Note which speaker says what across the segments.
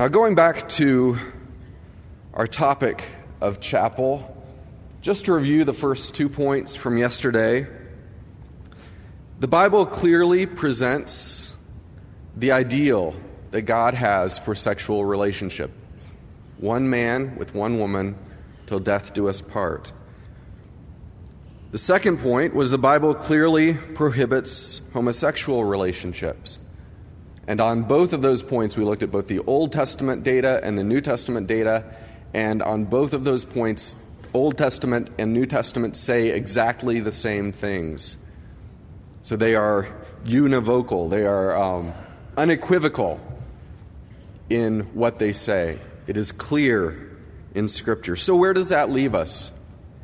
Speaker 1: Now, going back to our topic of chapel, just to review the first 2 points from yesterday, the Bible clearly presents the ideal that God has for sexual relationships. One man with one woman till death do us part. The second point was the Bible clearly prohibits homosexual relationships. And on both of those points, we looked at both the Old Testament data and the New Testament data. And on both of those points, Old Testament and New Testament say exactly the same things. So they are univocal. They are unequivocal in what they say. It is clear in Scripture. So where does that leave us?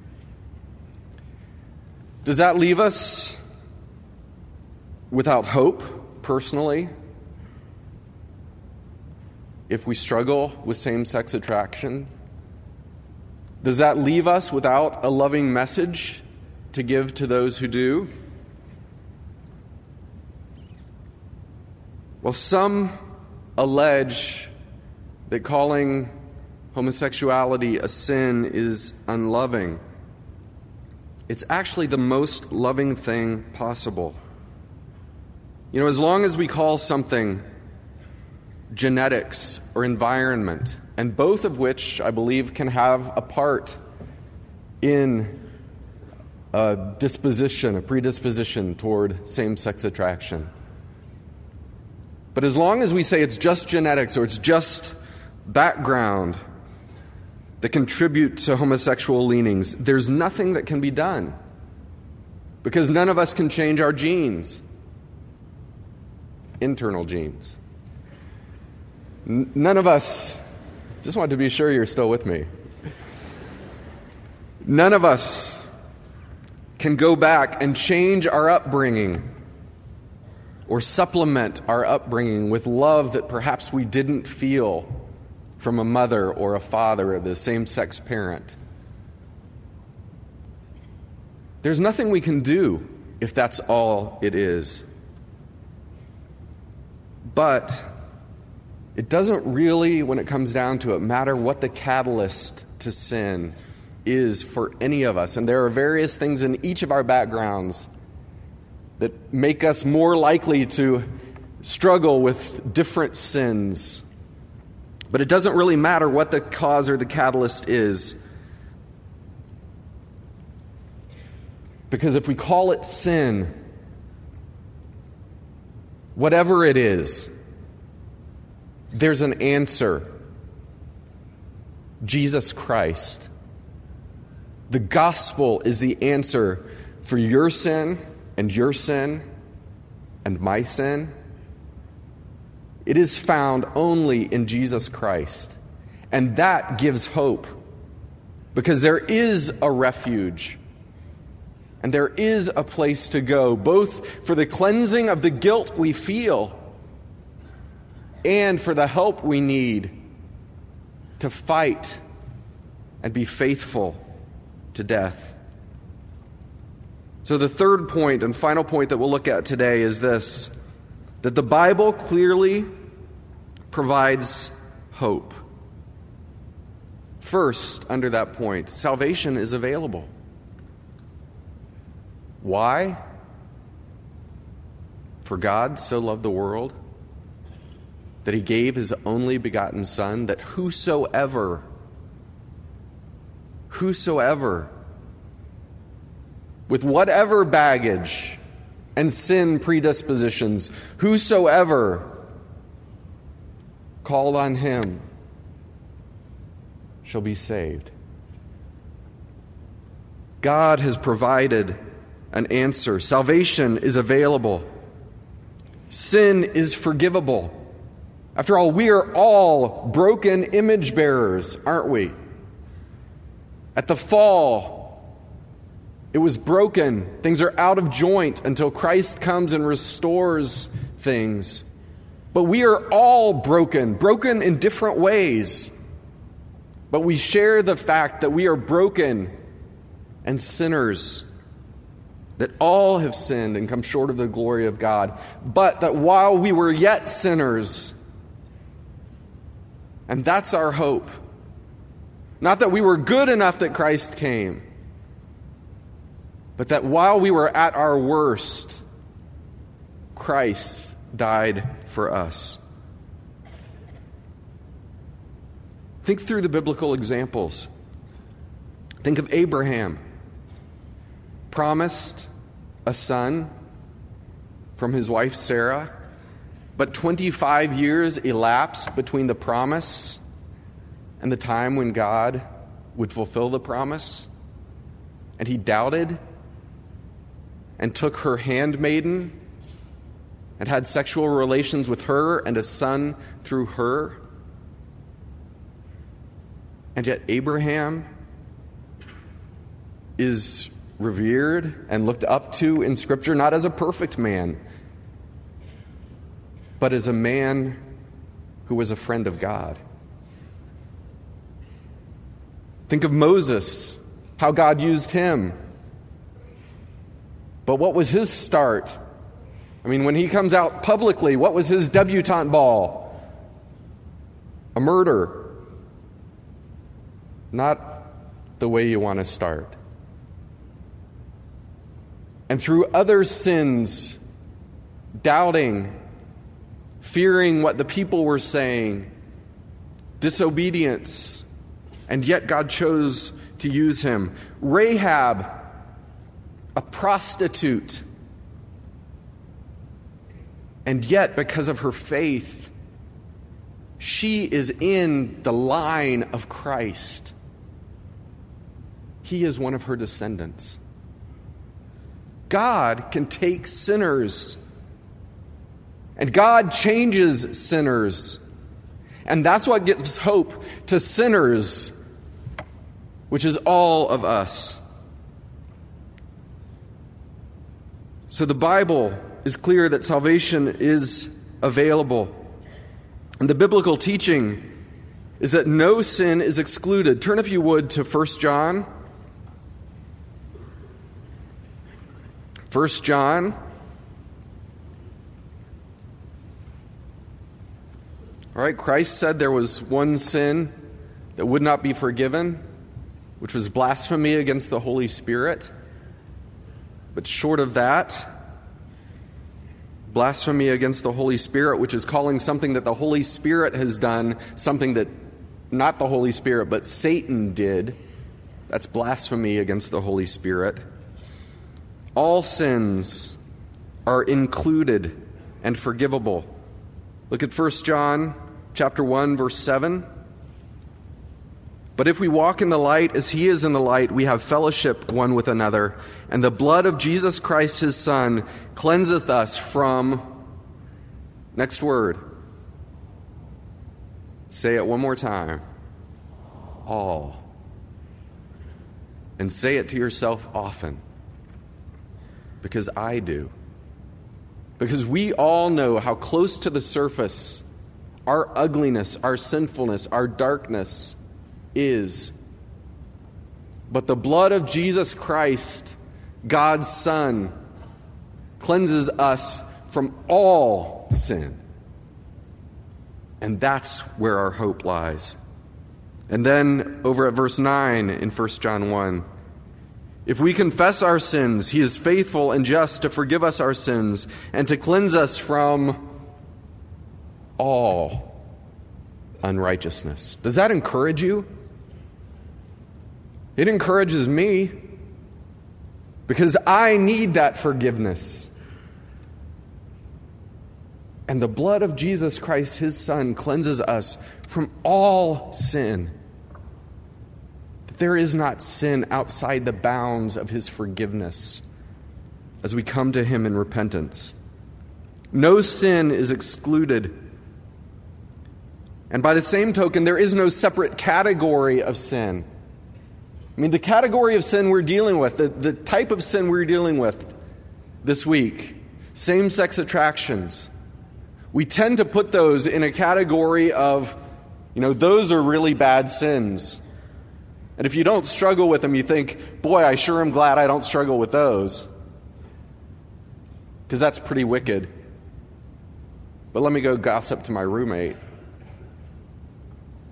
Speaker 1: Does that leave us without hope, personally, if we struggle with same-sex attraction? Does that leave us without a loving message to give to those who do? Well, some allege that calling homosexuality a sin is unloving. It's actually the most loving thing possible. You know, as long as we call something genetics or environment, and both of which I believe can have a part in a predisposition toward same-sex attraction. But as long as we say it's just genetics or it's just background that contribute to homosexual leanings, there's nothing that can be done. Because none of us can change our genes. Internal genes. None of us, just wanted to be sure you're still with me. None of us can go back and change our upbringing or supplement our upbringing with love that perhaps we didn't feel from a mother or a father or the same-sex parent. There's nothing we can do if that's all it is. But it doesn't really, when it comes down to it, matter what the catalyst to sin is for any of us. And there are various things in each of our backgrounds that make us more likely to struggle with different sins. But it doesn't really matter what the cause or the catalyst is. Because if we call it sin, whatever it is, there's an answer. Jesus Christ. The gospel is the answer for your sin and my sin. It is found only in Jesus Christ. And that gives hope. Because there is a refuge. And there is a place to go, both for the cleansing of the guilt we feel and for the help we need to fight and be faithful to death. So the third point and final point that we'll look at today is this: that the Bible clearly provides hope. First, under that point, salvation is available. Why? For God so loved the world that he gave his only begotten Son, that whosoever, with whatever baggage and sin predispositions, whosoever called on him shall be saved. God has provided an answer. Salvation is available. Sin is forgivable. After all, we are all broken image bearers, aren't we? At the fall, it was broken. Things are out of joint until Christ comes and restores things. But we are all broken in different ways. But we share the fact that we are broken and sinners, that all have sinned and come short of the glory of God, but that while we were yet sinners, And that's our hope. Not that we were good enough that Christ came, but that while we were at our worst, Christ died for us. Think through the biblical examples. Think of Abraham, promised a son from his wife Sarah, but 25 years elapsed between the promise and the time when God would fulfill the promise. And he doubted and took her handmaiden and had sexual relations with her and a son through her. And yet Abraham is revered and looked up to in Scripture, not as a perfect man, but as a man who was a friend of God. Think of Moses, how God used him. But what was his start? I mean, when he comes out publicly, what was his debutante ball? A murder. Not the way you want to start. And through other sins, doubting, fearing what the people were saying, disobedience, and yet God chose to use him. Rahab, a prostitute, and yet because of her faith, she is in the line of Christ. He is one of her descendants. God can take sinners, and God changes sinners. And that's what gives hope to sinners, which is all of us. So the Bible is clear that salvation is available. And the biblical teaching is that no sin is excluded. Turn, if you would, to 1 John. 1 John. All right, Christ said there was one sin that would not be forgiven, which was blasphemy against the Holy Spirit. But short of that, blasphemy against the Holy Spirit, which is calling something that the Holy Spirit has done, something that not the Holy Spirit, but Satan did, that's blasphemy against the Holy Spirit. All sins are included and forgivable. Look at 1 John chapter 1, verse 7. But if we walk in the light as he is in the light, we have fellowship one with another, and the blood of Jesus Christ his Son cleanseth us from, next word. Say it one more time. All. And say it to yourself often. Because I do. Because we all know how close to the surface our ugliness, our sinfulness, our darkness is. But the blood of Jesus Christ, God's Son, cleanses us from all sin. And that's where our hope lies. And then over at verse 9 in 1 John 1, if we confess our sins, he is faithful and just to forgive us our sins and to cleanse us from all unrighteousness. Does that encourage you? It encourages me because I need that forgiveness. And the blood of Jesus Christ, his Son, cleanses us from all sin. There is not sin outside the bounds of his forgiveness as we come to him in repentance. No sin is excluded. And by the same token, there is no separate category of sin. I mean, the category of sin we're dealing with, the type of sin we're dealing with this week, same-sex attractions, we tend to put those in a category of, those are really bad sins. And if you don't struggle with them, you think, boy, I sure am glad I don't struggle with those. Because that's pretty wicked. But let me go gossip to my roommate.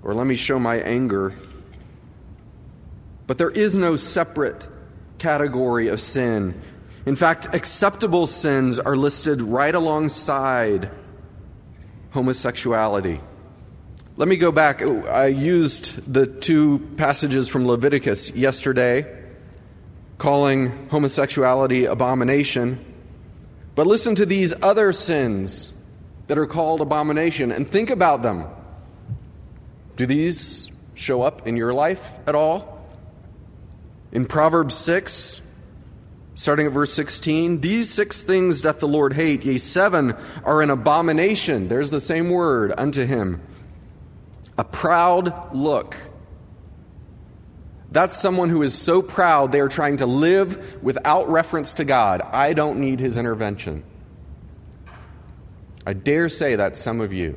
Speaker 1: or let me show my anger. But there is no separate category of sin. In fact, acceptable sins are listed right alongside homosexuality. Let me go back. I used the two passages from Leviticus yesterday, calling homosexuality abomination. But listen to these other sins that are called abomination and think about them. Do these show up in your life at all? In Proverbs 6, starting at verse 16, "These 6 things doth the Lord hate, yea, 7 are an abomination," there's the same word, "unto him. A proud look." That's someone who is so proud they are trying to live without reference to God. I don't need his intervention. I dare say that's some of you.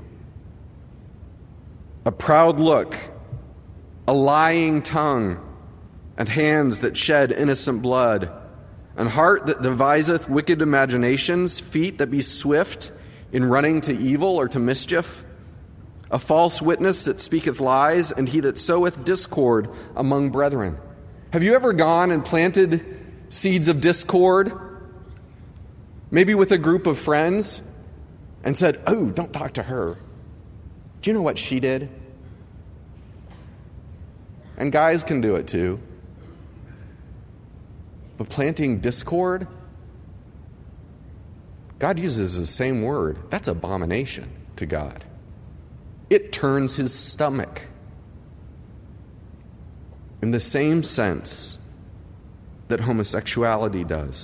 Speaker 1: A proud look, a lying tongue, and hands that shed innocent blood, an heart that deviseth wicked imaginations, feet that be swift in running to evil or to mischief, a false witness that speaketh lies, and he that soweth discord among brethren. Have you ever gone and planted seeds of discord, maybe with a group of friends, and said, "Oh, don't talk to her. Do you know what she did?" And guys can do it too. But planting discord, God uses the same word. That's abomination to God. It turns his stomach. In the same sense that homosexuality does.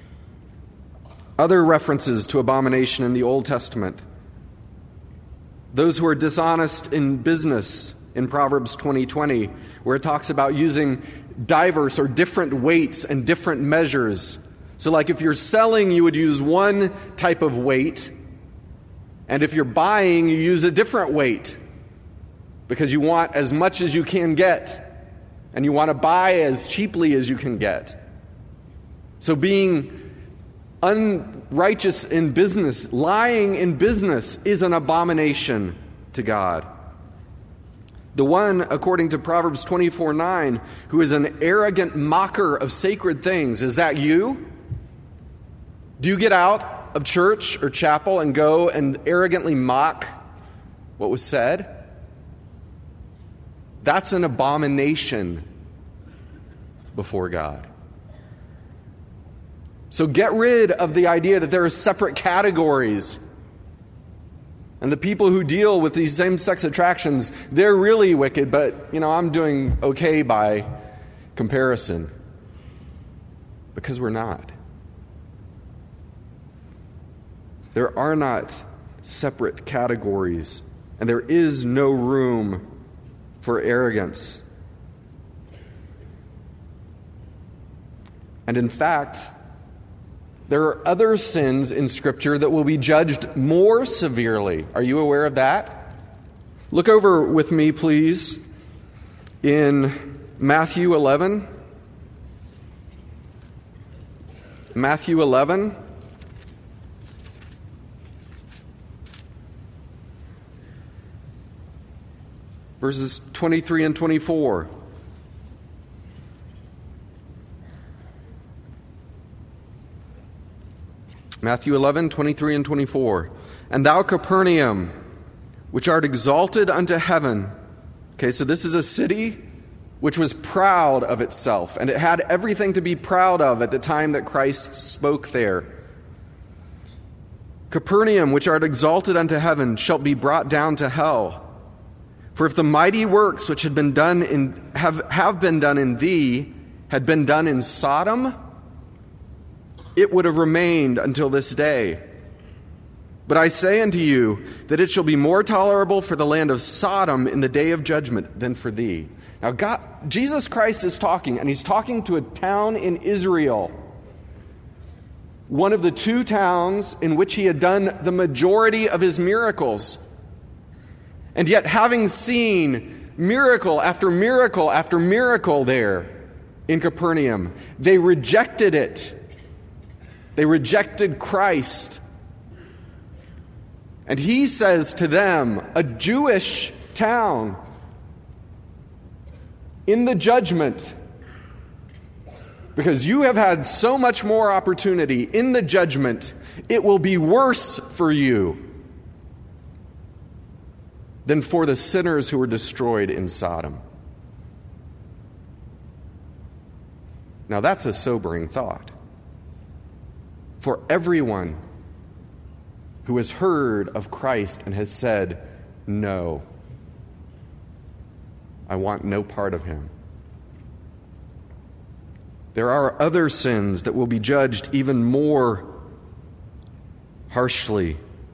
Speaker 1: Other references to abomination in the Old Testament. Those who are dishonest in business in Proverbs 20:20, where it talks about using diverse or different weights and different measures. So like if you're selling, you would use one type of weight, and if you're buying, you use a different weight because you want as much as you can get, and you want to buy as cheaply as you can get. So being unrighteous in business, lying in business, is an abomination to God. The one, according to Proverbs 24:9, who is an arrogant mocker of sacred things, is that you? Do you get out of church or chapel and go and arrogantly mock what was said? That's an abomination before God. So get rid of the idea that there are separate categories. And the people who deal with these same-sex attractions, they're really wicked, but, I'm doing okay by comparison. Because we're not. There are not separate categories, and there is no room for arrogance. And in fact, there are other sins in Scripture that will be judged more severely. Are you aware of that? Look over with me, please, in Matthew 11. Matthew 11. Verses 23 and 24. Matthew 11, 23 and 24. "And thou, Capernaum, which art exalted unto heaven." Okay, so this is a city which was proud of itself, and it had everything to be proud of at the time that Christ spoke there. "Capernaum, which art exalted unto heaven, shalt be brought down to hell. For if the mighty works which have been done in thee had been done in Sodom, it would have remained until this day. But I say unto you that it shall be more tolerable for the land of Sodom in the day of judgment than for thee." Now, Jesus Christ is talking, and he's talking to a town in Israel, one of the 2 towns in which he had done the majority of his miracles. And yet, having seen miracle after miracle after miracle there in Capernaum, they rejected it. They rejected Christ. And he says to them, a Jewish town, in the judgment, because you have had so much more opportunity in the judgment, it will be worse for you than for the sinners who were destroyed in Sodom. Now that's a sobering thought. For everyone who has heard of Christ and has said, "No, I want no part of him." There are other sins that will be judged even more harshly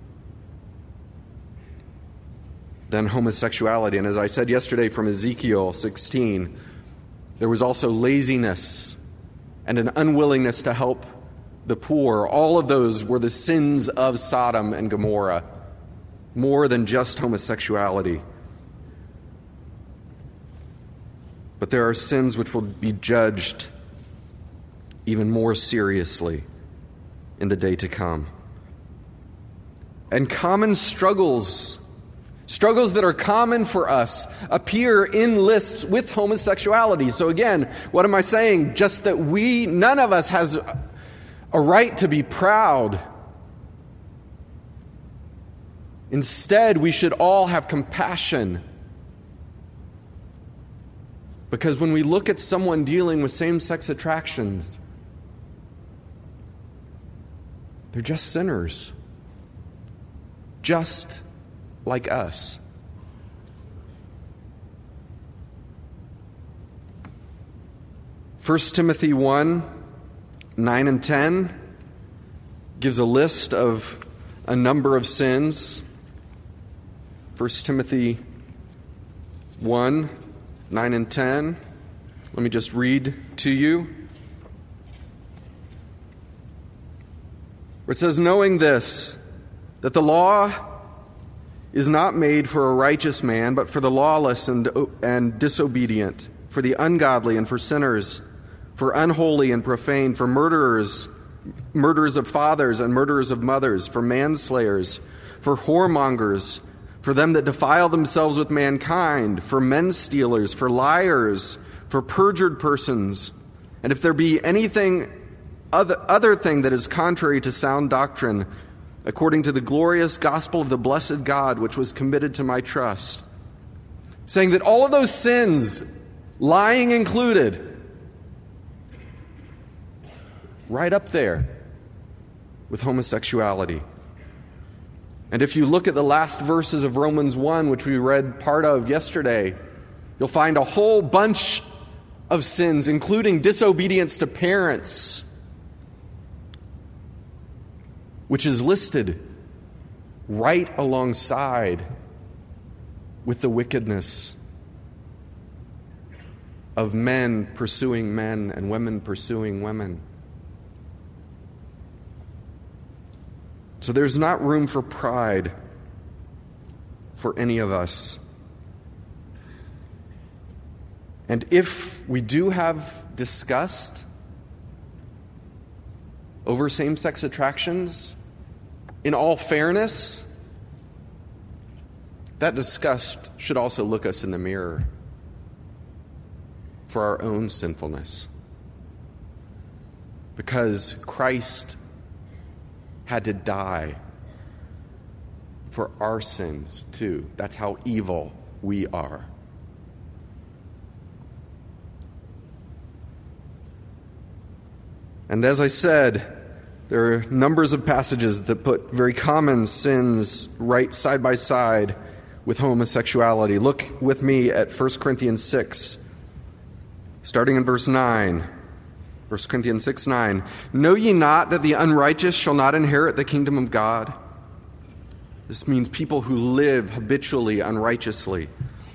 Speaker 1: than homosexuality. And as I said yesterday from Ezekiel 16, there was also laziness and an unwillingness to help the poor. All of those were the sins of Sodom and Gomorrah, more than just homosexuality. But there are sins which will be judged even more seriously in the day to come. And common struggles that are common for us, appear in lists with homosexuality. So again, what am I saying? Just that none of us has a right to be proud. Instead, we should all have compassion. Because when we look at someone dealing with same-sex attractions, they're just sinners, just like us. First Timothy 1, 9 and 10 gives a list of a number of sins. 1 Timothy 1, 9 and 10. Let me just read to you. Where it says, "Knowing this, that the law is not made for a righteous man, but for the lawless and disobedient, for the ungodly and for sinners, for unholy and profane, for murderers of fathers and murderers of mothers, for manslayers, for whoremongers, for them that defile themselves with mankind, for men stealers, for liars, for perjured persons, and if there be anything other thing that is contrary to sound doctrine, according to the glorious gospel of the blessed God, which was committed to my trust." Saying that all of those sins, lying included, right up there with homosexuality. And if you look at the last verses of Romans 1, which we read part of yesterday, you'll find a whole bunch of sins, including disobedience to parents, which is listed right alongside with the wickedness of men pursuing men and women pursuing women. So there's not room for pride for any of us. And if we do have disgust over same-sex attractions, in all fairness, that disgust should also look us in the mirror for our own sinfulness. Because Christ had to die for our sins too. That's how evil we are. And as I said, there are numbers of passages that put very common sins right side by side with homosexuality. Look with me at 1 Corinthians 6, starting in verse 9. 1 Corinthians 6, 9. "Know ye not that the unrighteous shall not inherit the kingdom of God?" This means people who live habitually unrighteously.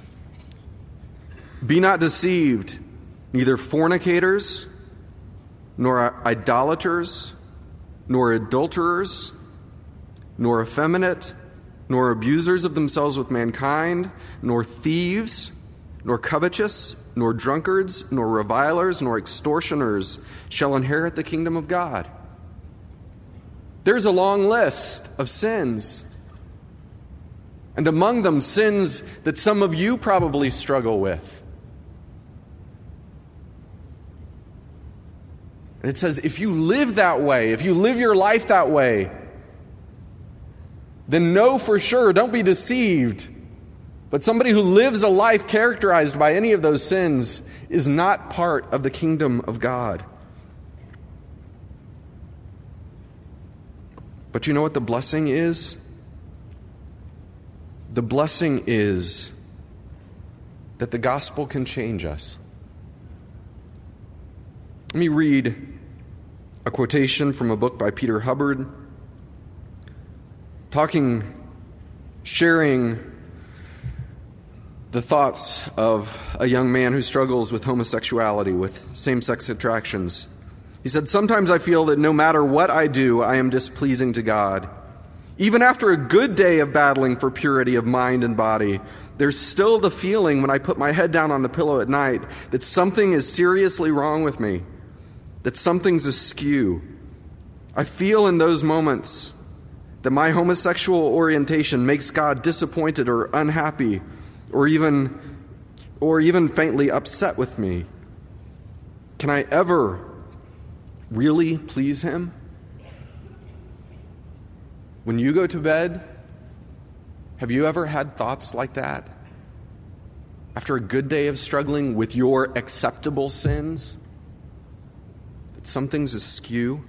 Speaker 1: "Be not deceived, neither fornicators, nor idolaters, nor adulterers, nor effeminate, nor abusers of themselves with mankind, nor thieves, nor covetous, nor drunkards, nor revilers, nor extortioners shall inherit the kingdom of God." There's a long list of sins. And among them, sins that some of you probably struggle with. And it says, if you live that way, if you live your life that way, then know for sure, don't be deceived. But somebody who lives a life characterized by any of those sins is not part of the kingdom of God. But you know what the blessing is? The blessing is that the gospel can change us. Let me read a quotation from a book by Peter Hubbard, sharing the thoughts of a young man who struggles with homosexuality, with same-sex attractions. He said, "Sometimes I feel that no matter what I do, I am displeasing to God. Even after a good day of battling for purity of mind and body, there's still the feeling when I put my head down on the pillow at night that something is seriously wrong with me, that something's askew. I feel in those moments that my homosexual orientation makes God disappointed or unhappy or even faintly upset with me. Can I ever really please Him? When you go to bed, have you ever had thoughts like that? After a good day of struggling with your acceptable sins? That something's askew?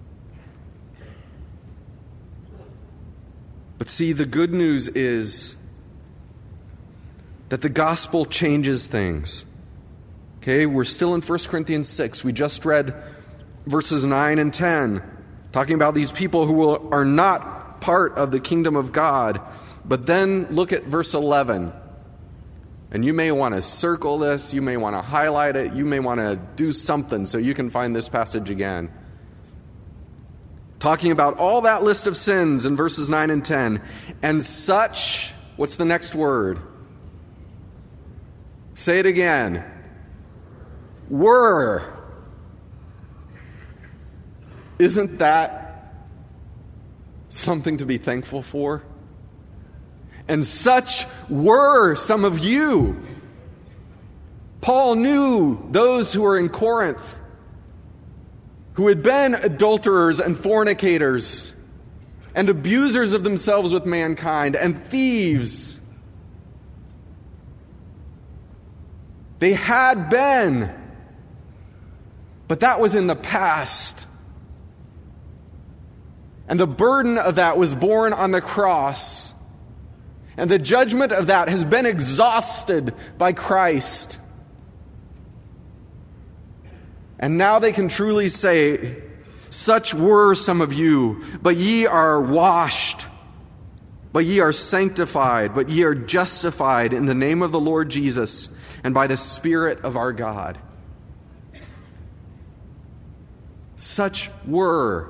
Speaker 1: But see, the good news is that the gospel changes things. Okay, we're still in 1 Corinthians 6. We just read verses 9 and 10, talking about these people who are not part of the kingdom of God. But then look at verse 11. And you may want to circle this, you may want to highlight it, you may want to do something so you can find this passage again. Talking about all that list of sins in verses 9 and 10. And such, what's the next word? Say it again. Were. Isn't that something to be thankful for? And such were some of you. Paul knew those who were in Corinth, who had been adulterers and fornicators and abusers of themselves with mankind and thieves. They had been, but that was in the past. And the burden of that was borne on the cross. And the judgment of that has been exhausted by Christ. And now they can truly say, such were some of you, but ye are washed, but ye are sanctified, but ye are justified in the name of the Lord Jesus and by the Spirit of our God. Such were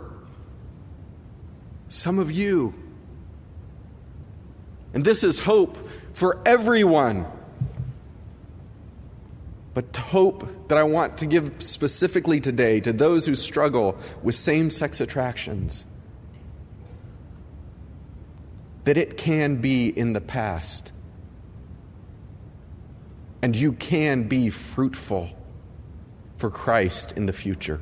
Speaker 1: some of you. And this is hope for everyone. But hope that I want to give specifically today to those who struggle with same-sex attractions. That it can be in the past. And you can be fruitful for Christ in the future.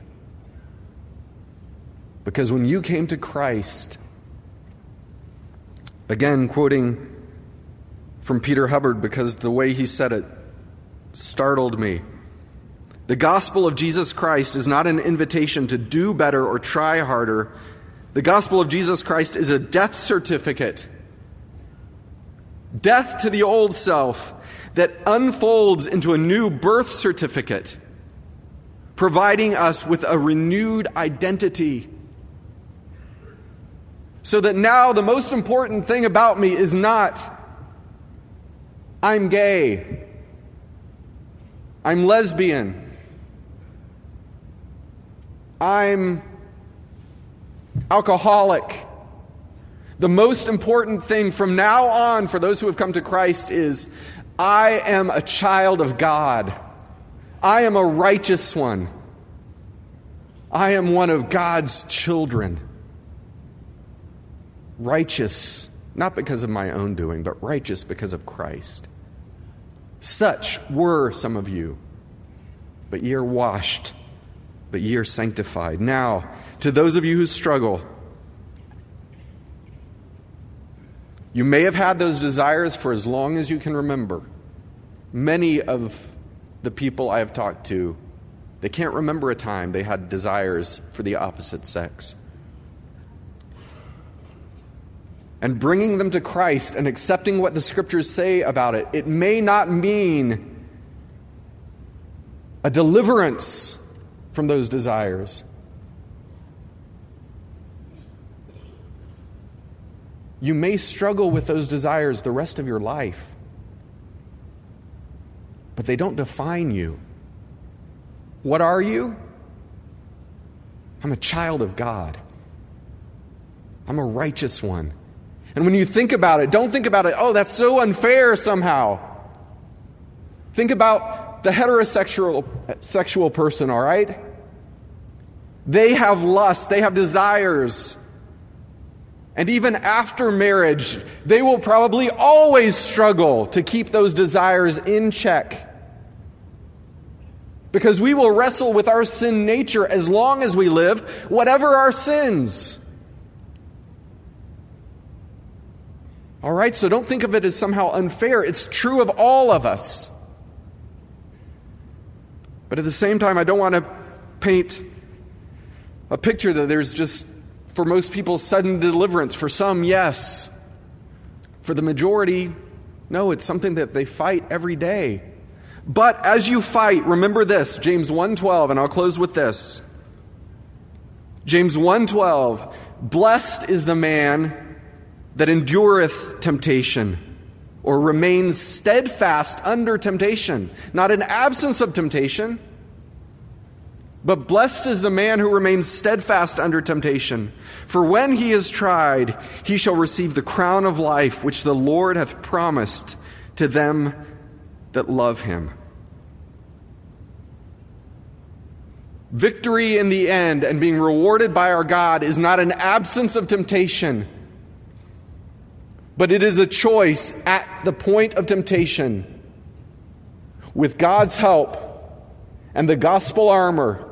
Speaker 1: Because when you came to Christ, again quoting from Peter Hubbard, because the way he said it startled me. The gospel of Jesus Christ is not an invitation to do better or try harder. The gospel of Jesus Christ is a death certificate. Death to the old self that unfolds into a new birth certificate, providing us with a renewed identity. So that now the most important thing about me is not, I'm gay, I'm lesbian, I'm alcoholic. The most important thing from now on for those who have come to Christ is, I am a child of God. I am a righteous one. I am one of God's children. Righteous, not because of my own doing, but righteous because of Christ. Such were some of you, but ye are washed, but ye are sanctified. Now, to those of you who struggle, you may have had those desires for as long as you can remember. Many of the people I have talked to, they can't remember a time they had desires for the opposite sex. And bringing them to Christ and accepting what the Scriptures say about it, it may not mean a deliverance from those desires. You may struggle with those desires the rest of your life, but they don't define you. What are you? I'm a child of God. I'm a righteous one. And when you think about it, don't think about it, oh, that's so unfair somehow. Think about the heterosexual person, all right? They have lust, they have desires. And even after marriage, they will probably always struggle to keep those desires in check. Because we will wrestle with our sin nature as long as we live, whatever our sins. All right, so don't think of it as somehow unfair. It's true of all of us. But at the same time, I don't want to paint a picture that there's just, for most people, sudden deliverance. For some, yes. For the majority, no, it's something that they fight every day. But as you fight, remember this, James 1:12, and I'll close with this. James 1:12, blessed is the man that endureth temptation, or remains steadfast under temptation. Not an absence of temptation, but blessed is the man who remains steadfast under temptation. For when he is tried, he shall receive the crown of life, which the Lord hath promised to them that love him. Victory in the end and being rewarded by our God is not an absence of temptation, but it is a choice at the point of temptation. With God's help and the gospel armor,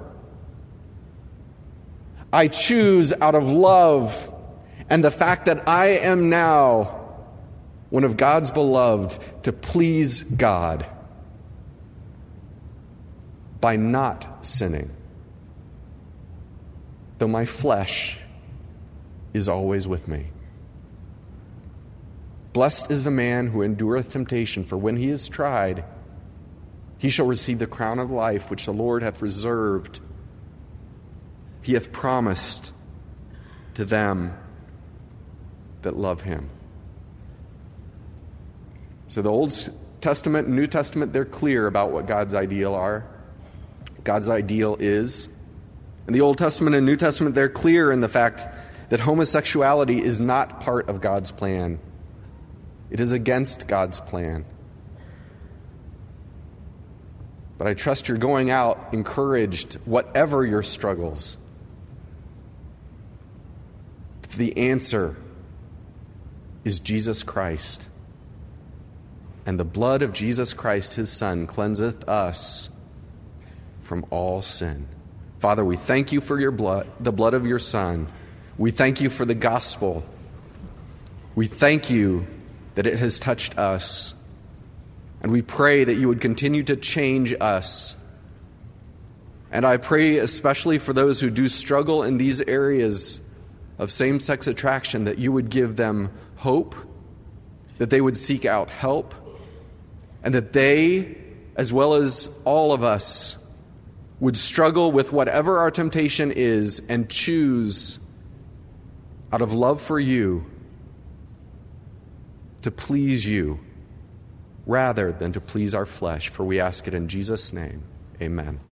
Speaker 1: I choose out of love and the fact that I am now one of God's beloved to please God by not sinning, though my flesh is always with me. Blessed is the man who endureth temptation, for when he is tried, he shall receive the crown of life which the Lord hath reserved. He hath promised to them that love him. So the Old Testament and New Testament, they're clear about what God's ideal are. God's ideal is. In the Old Testament and New Testament, they're clear in the fact that homosexuality is not part of God's plan. It is against God's plan. But I trust you're going out encouraged, whatever your struggles. The answer is Jesus Christ. And the blood of Jesus Christ, his Son, cleanseth us from all sin. Father, we thank you for your blood, the blood of your Son. We thank you for the gospel. We thank you that it has touched us. And we pray that you would continue to change us. And I pray especially for those who do struggle in these areas of same-sex attraction, that you would give them hope, that they would seek out help, and that they, as well as all of us, would struggle with whatever our temptation is and choose, out of love for you, to please you rather than to please our flesh. For we ask it in Jesus' name. Amen.